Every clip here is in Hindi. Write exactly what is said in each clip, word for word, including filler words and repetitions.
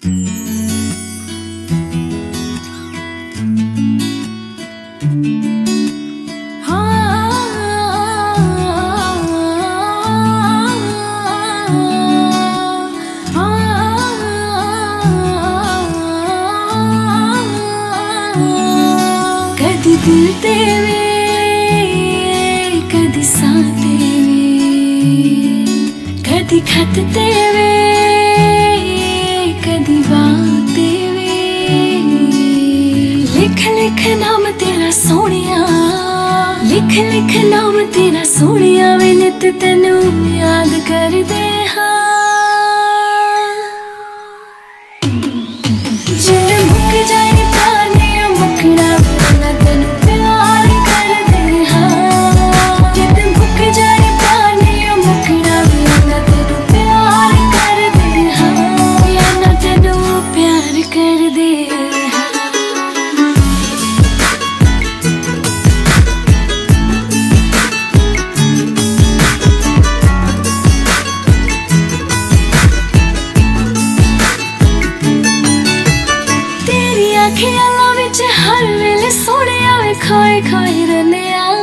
कदी दिल तेरे कदी सा तेरे कदी खत तेरे कदी बात तेरे लिख लिख नाम तेरा सोनिया लिख लिख नाम तेरा सोनिया वे नित तेनू याद कर दे हाँ जिंद मुक जाए प्राणी मुकना ना तेनू प्यार कर दे हाँ जिंद मुक जाए प्राणी मुकना ना तेनू प्यार कर दे हाँ या ना तेनू प्यार कर दे ख्यालां विच हर वेले सोने आवे खोए खोए रहने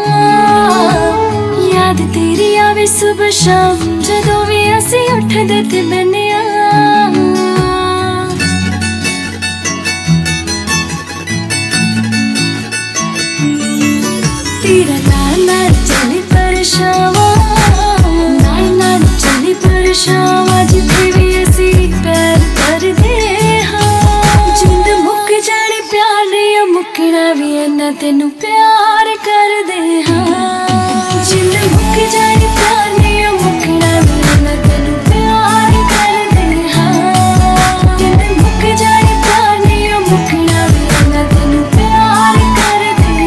याद तेरी आवे सुबह शाम जदों भी असीं उठदे ते बहने तेरा नाल नाल चली परछावां नाल नाल चली परछावां जिथे भी असीं पैर करदे मुकना भी ना तेनू प्यार कर दे हाँ जिंद मुक जाए प्यार नहीं मुकना भी ना तेनू प्यार कर दे हाँ जिंद मुक जाए प्यार नहीं मुकना भी ना तेनू प्यार कर दे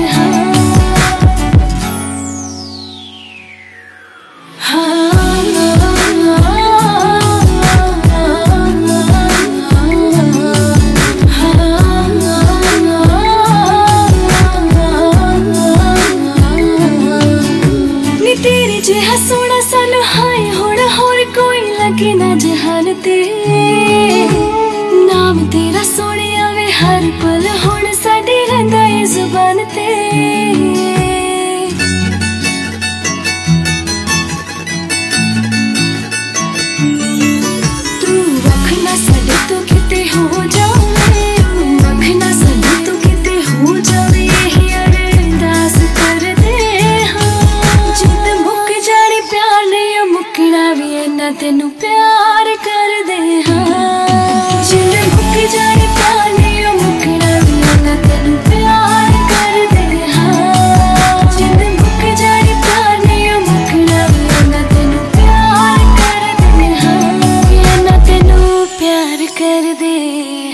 हाँ जिहा सोना सानू हाय हुण होर कोई लगे ना जहान ते नाम तेरा सोने आवे हर पल हुण साडी रहिंदा ए जुबान ते तू वख ना साडे तो किते हो जावे वख ना साडे तो किते हो जावे यही अरदास कर दे हाँ जिंद मुकना भी ना तेनू प्यार कर दे हाँ जिंद मुक जाए प्यार नहीं मुकना भी ना तेनू प्यार कर दे हाँ जिंद मुक जाए प्यार नहीं मुकना भी ना तेनू प्यार कर दे हाँ ना तेनू प्यार कर दे।